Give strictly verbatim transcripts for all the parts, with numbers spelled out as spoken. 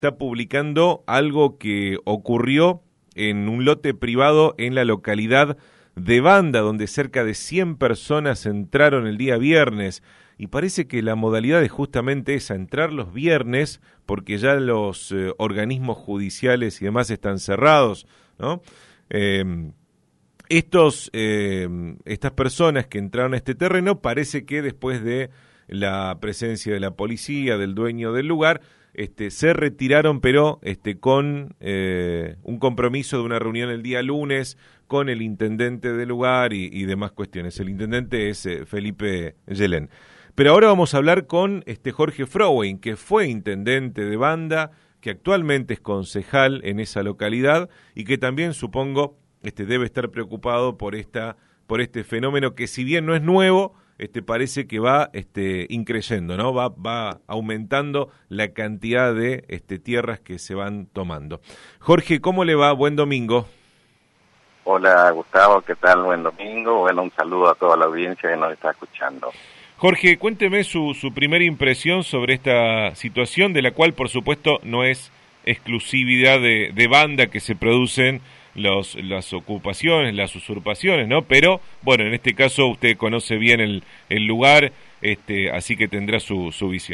está publicando algo que ocurrió en un lote privado en la localidad de Banda, donde cerca de cien personas entraron el día viernes, y parece que la modalidad es justamente esa, entrar los viernes, porque ya los eh, organismos judiciales y demás están cerrados, ¿no? Eh, estos, eh, estas personas que entraron a este terreno, parece que después de la presencia de la policía, del dueño del lugar, Este, se retiraron, pero este, con eh, un compromiso de una reunión el día lunes con el intendente del lugar y, y demás cuestiones. El intendente es eh, Felipe Yelén. Pero ahora vamos a hablar con este Jorge Frowein, que fue intendente de Banda, que actualmente es concejal en esa localidad y que también, supongo, este, debe estar preocupado por esta, por este fenómeno que, si bien no es nuevo, Este, parece que va este, increyendo, ¿no? Va, va aumentando la cantidad de este, tierras que se van tomando. Jorge, ¿cómo le va? Buen domingo. Hola, Gustavo, ¿qué tal? Buen domingo. Bueno, un saludo a toda la audiencia que nos está escuchando. Jorge, cuénteme su, su primera impresión sobre esta situación, de la cual, por supuesto, no es exclusividad de, de Banda que se producen Los, las ocupaciones, las usurpaciones, ¿no? Pero, bueno, en este caso usted conoce bien el, el lugar, este, así que tendrá su, su visión.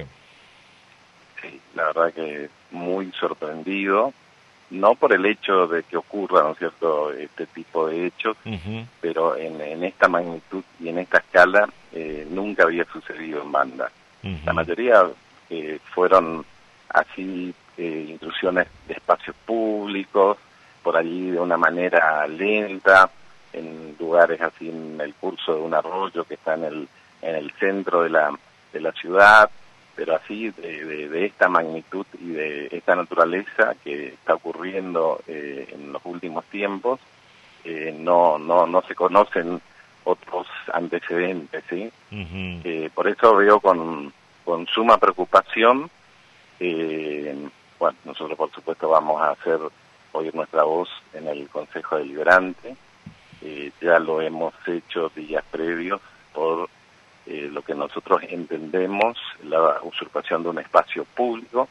Sí, la verdad que muy sorprendido, no por el hecho de que ocurra, ¿no es cierto?, este tipo de hechos, uh-huh. pero en, en esta magnitud y en esta escala eh, nunca había sucedido en Banda. Uh-huh. La mayoría eh, fueron así eh, intrusiones de espacios públicos, por allí de una manera lenta, en lugares así en el curso de un arroyo que está en el en el centro de la de la ciudad, pero así de, de, de esta magnitud y de esta naturaleza que está ocurriendo eh, en los últimos tiempos, eh, no no no se conocen otros antecedentes, ¿sí? Uh-huh. Eh, por eso veo con con suma preocupación. Eh, bueno, nosotros por supuesto vamos a hacer oír nuestra voz en el Consejo Deliberante, eh, ya lo hemos hecho días previos por eh, lo que nosotros entendemos la usurpación de un espacio público,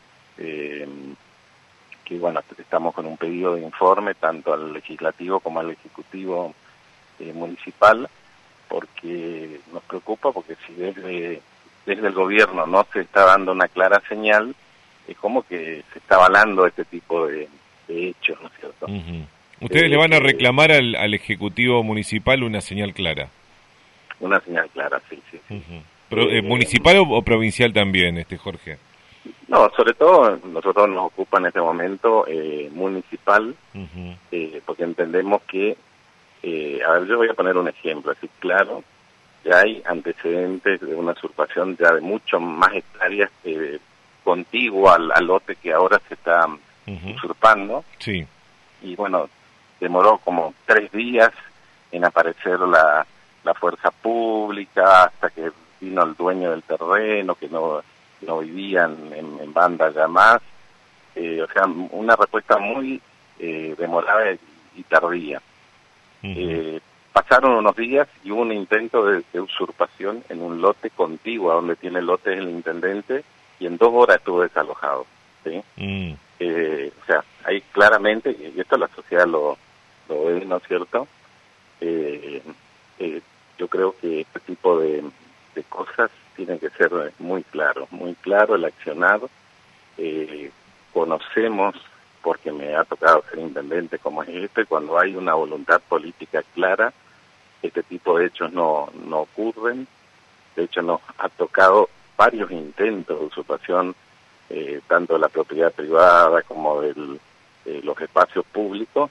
eh, que bueno, estamos con un pedido de informe tanto al Legislativo como al Ejecutivo eh, Municipal, porque nos preocupa, porque si desde, desde el gobierno no se está dando una clara señal, es como que se está avalando este tipo de de hechos, ¿no es cierto? Uh-huh. Ustedes eh, le van a reclamar al, al Ejecutivo Municipal una señal clara. Una señal clara, sí, sí. sí. Uh-huh. Pro, eh, ¿Municipal o, o provincial también, este Jorge? No, sobre todo nosotros nos ocupa en este momento eh, municipal, uh-huh. eh, porque entendemos que, eh, a ver, yo voy a poner un ejemplo así claro, ya hay antecedentes de una usurpación ya de mucho más hectáreas eh, contigua al, al lote que ahora se está Uh-huh. usurpando, sí. Y bueno, demoró como tres días en aparecer la, la fuerza pública, hasta que vino el dueño del terreno, que no, no vivían en, en Banda ya más, eh, o sea, una respuesta muy eh, demorada y tardía. Uh-huh. Eh, pasaron unos días y hubo un intento de, de usurpación en un lote contiguo, donde tiene el lote el intendente, y en dos horas estuvo desalojado, ¿sí? Uh-huh. Eh, o sea, ahí claramente, y esto la sociedad lo, lo ve, ¿no es cierto? Eh, eh, yo creo que este tipo de, de cosas tienen que ser muy claros, muy claro el accionar. Eh, conocemos, porque me ha tocado ser intendente como es este, cuando hay una voluntad política clara, este tipo de hechos no, no ocurren. De hecho, nos ha tocado varios intentos de usurpación, Eh, tanto de la propiedad privada como de eh, los espacios públicos,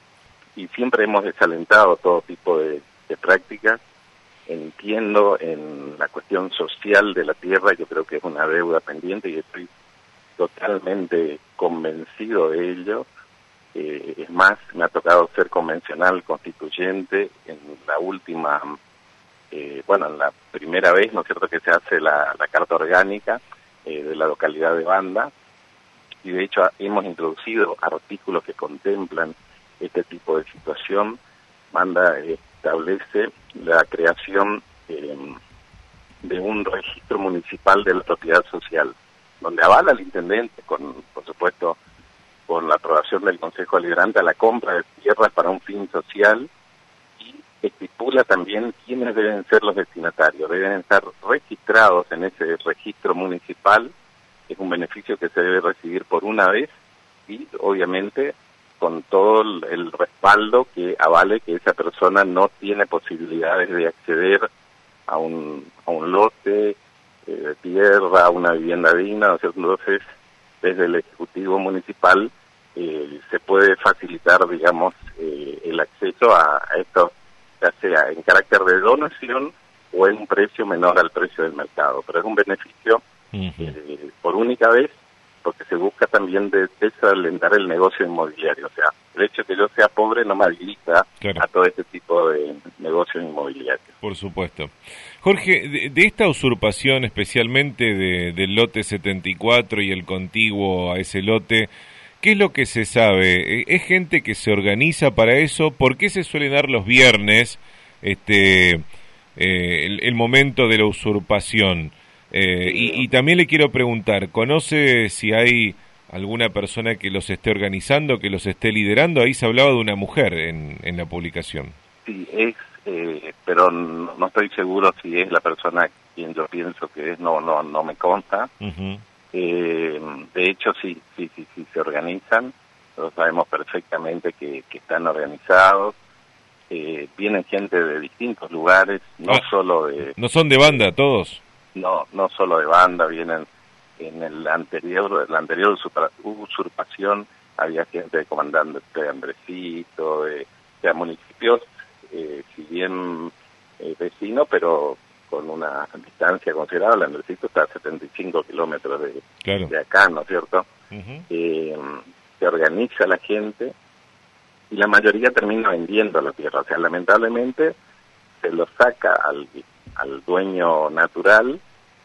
y siempre hemos desalentado todo tipo de, de prácticas. Entiendo en la cuestión social de la tierra, yo creo que es una deuda pendiente y estoy totalmente convencido de ello. Eh, es más, me ha tocado ser convencional constituyente en la última, eh, bueno, en la primera vez, ¿no es cierto?, que se hace la, la Carta Orgánica Eh, de la localidad de Banda, y de hecho hemos introducido artículos que contemplan este tipo de situación. Banda establece la creación eh, de un registro municipal de la propiedad social, donde avala al intendente, con por supuesto, con la aprobación del Consejo Deliberante, a la compra de tierras para un fin social, y estipula también quiénes deben ser los destinatarios. Deben estar registrados en ese registro municipal, es un beneficio que se debe recibir por una vez, y obviamente con todo el respaldo que avale que esa persona no tiene posibilidades de acceder a un, a un lote eh, de tierra, a una vivienda digna, ¿no es cierto? Entonces, desde el Ejecutivo Municipal eh, se puede facilitar, digamos, eh, el acceso a, a esto, ya sea en carácter de donación o en un precio menor al precio del mercado. Pero es un beneficio uh-huh. eh, por única vez, porque se busca también de desalentar el negocio inmobiliario. O sea, el hecho de que yo sea pobre no me habilita claro. a todo este tipo de negocios inmobiliarios. Por supuesto. Jorge, de, de esta usurpación, especialmente de, del lote setenta y cuatro y el contiguo a ese lote, ¿qué es lo que se sabe? ¿Es gente que se organiza para eso? ¿Por qué se suele dar los viernes este eh, el, el momento de la usurpación? Eh, y, y también le quiero preguntar, ¿conoce si hay alguna persona que los esté organizando, que los esté liderando? Ahí se hablaba de una mujer en, en la publicación. Sí, es, eh, pero no, no estoy seguro si es la persona quien yo pienso que es, no no no me consta. Uh-huh. Eh, de hecho, sí, sí, sí, sí, se organizan, nosotros sabemos perfectamente que, que están organizados, eh, vienen gente de distintos lugares, no ah, solo de... ¿No son de banda todos? No, no solo de banda, vienen en el anterior, la anterior usurpación, había gente de Comandante de Andresito, de, de municipios, eh, si bien eh, vecinos, pero con una distancia considerable. Andresito está a setenta y cinco kilómetros de, claro. de acá, ¿no es cierto? Uh-huh. Eh, se organiza la gente y la mayoría termina vendiendo la tierra. O sea, lamentablemente se lo saca al, al dueño natural,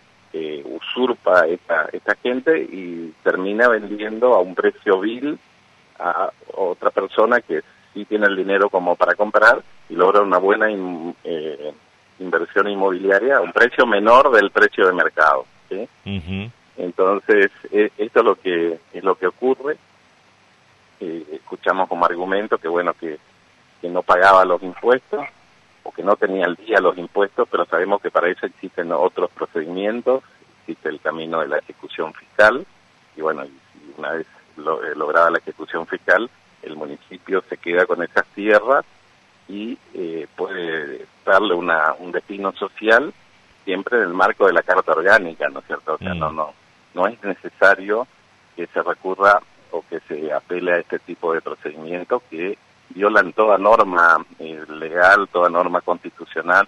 eh, usurpa esta, esta gente y termina vendiendo a un precio vil a otra persona que sí tiene el dinero como para comprar y logra una buena in, eh, inversión inmobiliaria a un precio menor del precio de mercado, ¿sí? Uh-huh. Entonces, eh, esto es lo que es lo que ocurre. Eh, escuchamos como argumento que bueno que, que no pagaba los impuestos o que no tenía al día los impuestos, pero sabemos que para eso existen otros procedimientos, existe el camino de la ejecución fiscal, y bueno, una vez lo, eh, lograda la ejecución fiscal, el municipio se queda con esas tierras y eh, puede darle una, un destino social siempre en el marco de la Carta Orgánica, ¿no es cierto? O sea, mm. no, no, no es necesario que se recurra o que se apele a este tipo de procedimientos que violan toda norma eh, legal, toda norma constitucional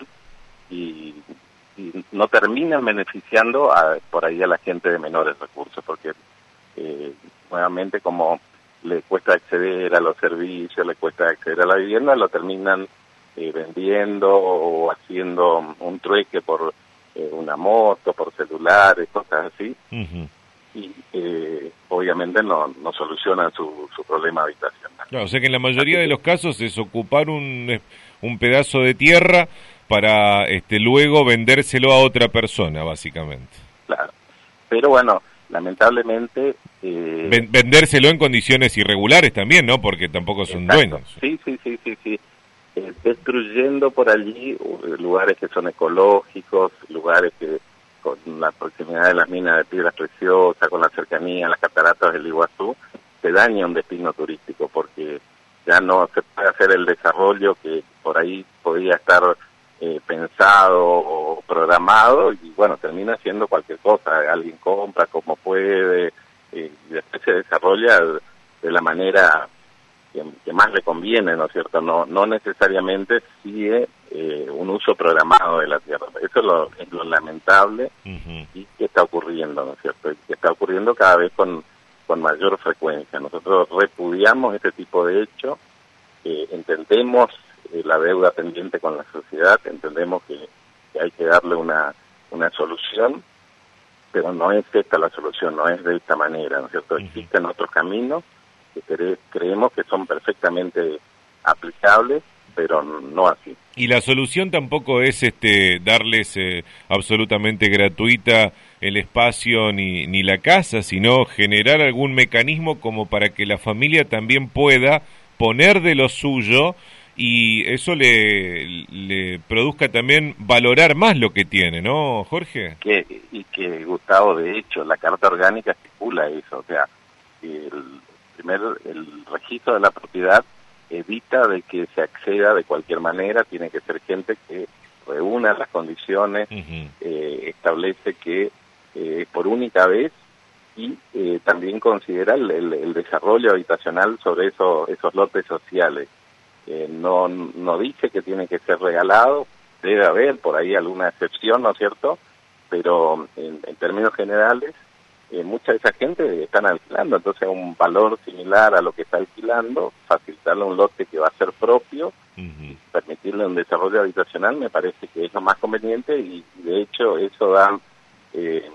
y, y no terminan beneficiando a, por ahí a la gente de menores recursos, porque eh, nuevamente como le cuesta acceder a los servicios, le cuesta acceder a la vivienda, lo terminan eh, vendiendo o haciendo un trueque por eh, una moto, por celulares, cosas así. Uh-huh. Y eh, obviamente no, no solucionan su, su problema habitacional. Claro, o sea que en la mayoría de los casos es ocupar un, un pedazo de tierra para este luego vendérselo a otra persona, básicamente. Claro, pero bueno, lamentablemente... Eh, Ven, vendérselo en condiciones irregulares también, ¿no? Porque tampoco son exacto. dueños. Sí, sí, sí, sí, sí. Eh, destruyendo por allí lugares que son ecológicos, lugares que con la proximidad de las minas de piedras preciosas, con la cercanía a las cataratas del Iguazú, se daña un destino turístico porque ya no se puede hacer el desarrollo que por ahí podía estar eh, pensado o programado y bueno, termina siendo cualquier cosa, alguien compra como puede eh, y después se desarrolla de la manera que, que más le conviene, ¿no es cierto? No, no necesariamente sigue eh, un uso programado de la tierra. Eso es lo, es lo lamentable uh-huh. y que está ocurriendo, ¿no es cierto? Y que está ocurriendo cada vez con, con mayor frecuencia. Nosotros repudiamos este tipo de hecho, eh, entendemos eh, la deuda pendiente con la sociedad, entendemos que, que hay que darle una, una solución, pero no es esta la solución, no es de esta manera, ¿no es cierto? Uh-huh. Existen otros caminos que cre- creemos que son perfectamente aplicables, pero no así. Y la solución tampoco es este darles eh, absolutamente gratuita el espacio ni, ni la casa, sino generar algún mecanismo como para que la familia también pueda poner de lo suyo y eso le, le produzca también valorar más lo que tiene, ¿no, Jorge? Que, y que, Gustavo, de hecho, la Carta Orgánica estipula eso, o sea, el primer el registro de la propiedad evita de que se acceda de cualquier manera, tiene que ser gente que reúna las condiciones, uh-huh. eh, establece que eh, por única vez y eh, también considera el, el, el desarrollo habitacional sobre eso, esos lotes sociales. Eh, no, no dice que tiene que ser regalado, debe haber por ahí alguna excepción, ¿no es cierto? Pero en, en términos generales, eh, mucha de esa gente están alquilando, entonces un valor similar a lo que está alquilando, facilitarle un lote que va a ser propio, uh-huh. permitirle un desarrollo habitacional, me parece que es lo más conveniente y de hecho eso da, eh,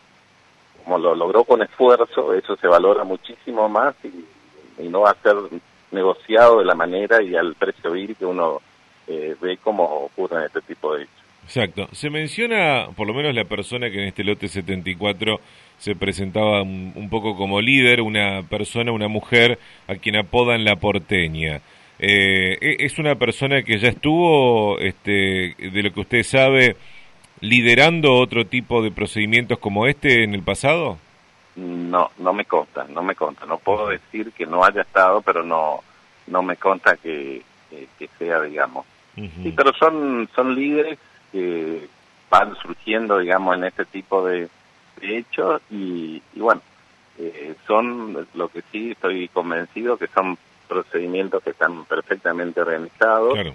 como lo logró con esfuerzo, eso se valora muchísimo más y, y no va a ser negociado de la manera y al precio vil que uno eh, ve como ocurre en este tipo de hechos. Exacto. Se menciona, por lo menos la persona que en este lote setenta y cuatro se presentaba un, un poco como líder, una persona, una mujer a quien apodan la porteña. Eh, ¿Es una persona que ya estuvo, este, de lo que usted sabe, liderando otro tipo de procedimientos como este en el pasado? No, no me consta, no me consta. No puedo decir que no haya estado, pero no no me consta que, que, que sea, digamos. Uh-huh. Sí, pero son son líderes que van surgiendo, digamos, en este tipo de, de hechos y, y bueno, eh, son, lo que sí estoy convencido, que son procedimientos que están perfectamente organizados. Claro.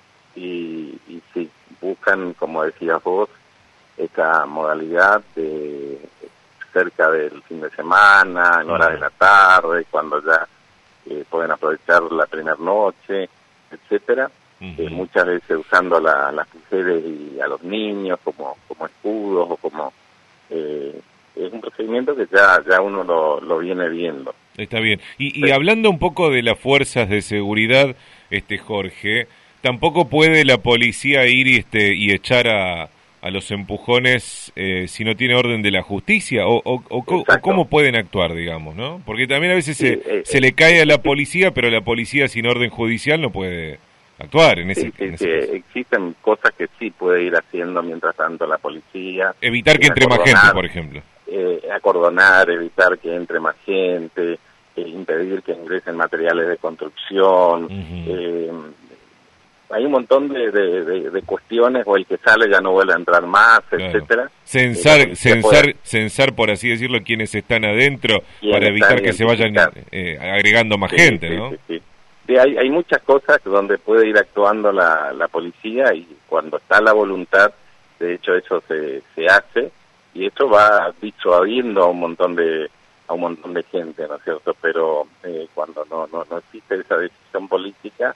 Y, y sí, buscan, como decías vos, esta modalidad de cerca del fin de semana, en horas de la tarde, cuando ya eh, pueden aprovechar la primera noche, etcétera. Uh-huh. Eh, muchas veces usando a la, las mujeres y a los niños como como escudos o como eh, es un procedimiento que ya ya uno lo, lo viene viendo. Está bien. Y, y hablando un poco de las fuerzas de seguridad, este Jorge, tampoco puede la policía ir y este y echar a a los empujones eh, si no tiene orden de la justicia o, o, o, o cómo pueden actuar, digamos, ¿no? Porque también a veces sí, se, eh, se le cae a la policía, pero la policía sin orden judicial no puede actuar en ese, sí, sí, en ese sí, caso. Existen cosas que sí puede ir haciendo mientras tanto la policía. Evitar que entre más gente, por ejemplo. Eh, acordonar, evitar que entre más gente, eh, impedir que ingresen materiales de construcción, uh-huh. eh, hay un montón de, de, de, de cuestiones, o el que sale ya no vuelve a entrar más, claro. etcétera. Censar, censar, puede... censar, por así decirlo, quienes están adentro para evitar que se vayan eh, agregando más sí, gente, sí, ¿no? Sí, sí. Sí, hay, hay muchas cosas donde puede ir actuando la, la policía y cuando está la voluntad, de hecho eso se, se hace y esto va disuadiendo a un montón de a un montón de gente, ¿no es cierto? Pero eh, cuando no, no, no existe esa decisión política,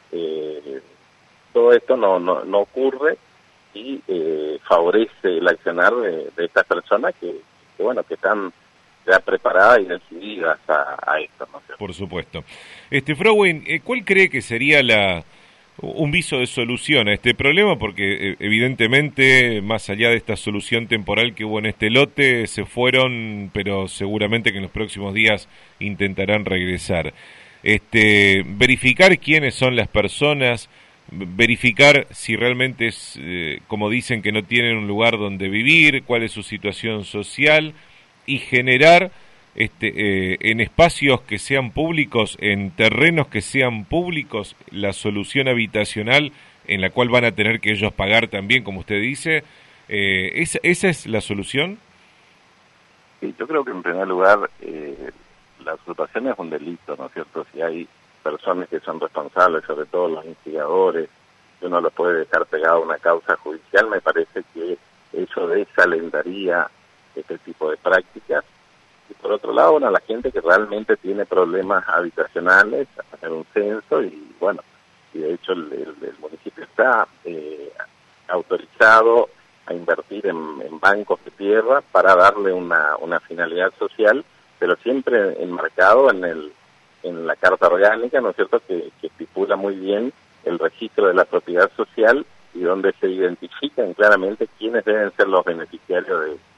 eh, todo esto no, no, no ocurre y eh, favorece el accionar de, de estas personas que, que, bueno, que están ya preparadas y decididas a, a esto, ¿no? Por supuesto. Este, Frowen, ¿cuál cree que sería la un viso de solución a este problema? Porque evidentemente, más allá de esta solución temporal que hubo en este lote, se fueron, pero seguramente que en los próximos días intentarán regresar. Este, verificar quiénes son las personas, verificar si realmente es, eh, como dicen, que no tienen un lugar donde vivir, cuál es su situación social, y generar este, eh, en espacios que sean públicos, en terrenos que sean públicos, la solución habitacional en la cual van a tener que ellos pagar también, como usted dice. Eh, ¿esa, ¿Esa es la solución? Sí, yo creo que en primer lugar eh, la usurpación es un delito, ¿no es cierto? Si hay personas que son responsables, sobre todo los instigadores, que uno los puede dejar pegado a una causa judicial, me parece que eso desalentaría este tipo de prácticas. Y por otro lado, bueno, la gente que realmente tiene problemas habitacionales, hacer un censo y bueno, y de hecho el, el, el municipio está eh, autorizado a invertir en, en bancos de tierra para darle una, una finalidad social, pero siempre enmarcado en el en la Carta Orgánica, ¿no es cierto?, que, que estipula muy bien el registro de la propiedad social y donde se identifican claramente quiénes deben ser los beneficiarios de,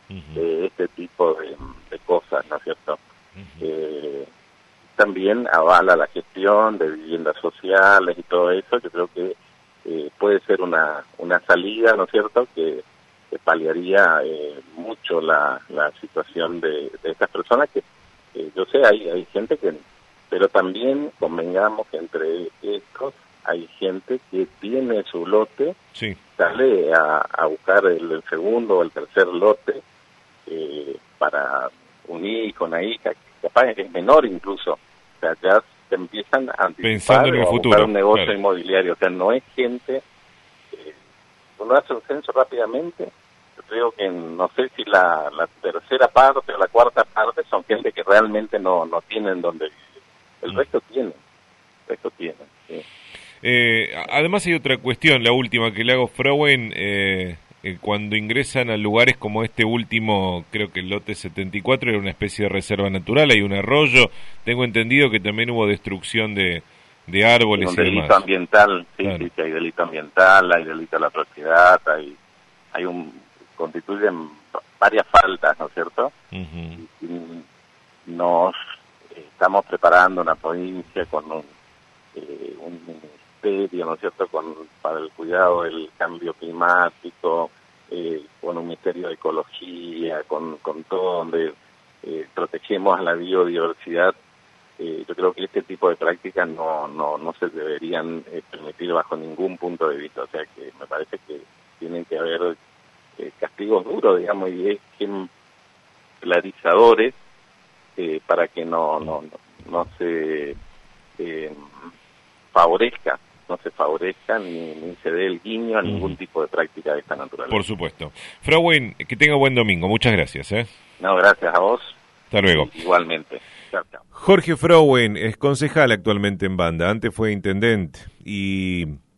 uh-huh. de este tipo de, de cosas, ¿no es cierto? Uh-huh. Eh, también avala la gestión de viviendas sociales y todo eso. Yo creo que eh, puede ser una, una salida, ¿no es cierto?, que, que paliaría eh, mucho la, la situación de, de estas personas que, eh, yo sé, hay, hay gente que... Pero también convengamos que entre estos hay gente que tiene su lote, sí. sale a, a buscar el, el segundo o el tercer lote eh, para un hijo, una hija, que capaz es menor incluso. O sea, ya se empiezan a anticipar en el o a futuro, buscar un negocio claro. inmobiliario. O sea, no es gente... Eh, uno hace un censo rápidamente, yo creo que no sé si la, la tercera parte o la cuarta parte son gente que realmente no, no tienen donde vivir. El resto tienen, el resto tienen, sí. Eh, además hay otra cuestión, la última que le hago, Frowen, eh, eh, cuando ingresan a lugares como este último, creo que el lote setenta y cuatro era una especie de reserva natural, hay un arroyo, tengo entendido que también hubo destrucción de, de árboles un y demás. delito ambiental, sí, claro. sí, sí, hay delito ambiental, hay delito a la propiedad, hay, hay un, constituyen varias faltas, ¿no es cierto? Uh-huh. Y, y nos estamos preparando una provincia con un, eh, un ministerio, ¿no es cierto?, con, para el cuidado del cambio climático, eh, con un ministerio de ecología, con, con todo donde eh, protegemos a la biodiversidad. Eh, yo creo que este tipo de prácticas no, no, no se deberían eh, permitir bajo ningún punto de vista. O sea que me parece que tienen que haber eh, castigos duros, digamos, y ejemplarizadores eh, para que no, no, no, no se eh, favorezca, no se favorezca ni, ni se dé el guiño a ningún tipo de práctica de esta naturaleza. Por supuesto. Frowen, que tenga buen domingo. Muchas gracias. ¿eh? No, gracias a vos. Hasta luego. Igualmente. Chao, chao. Jorge Frowen es concejal actualmente en Banda. Antes fue intendente y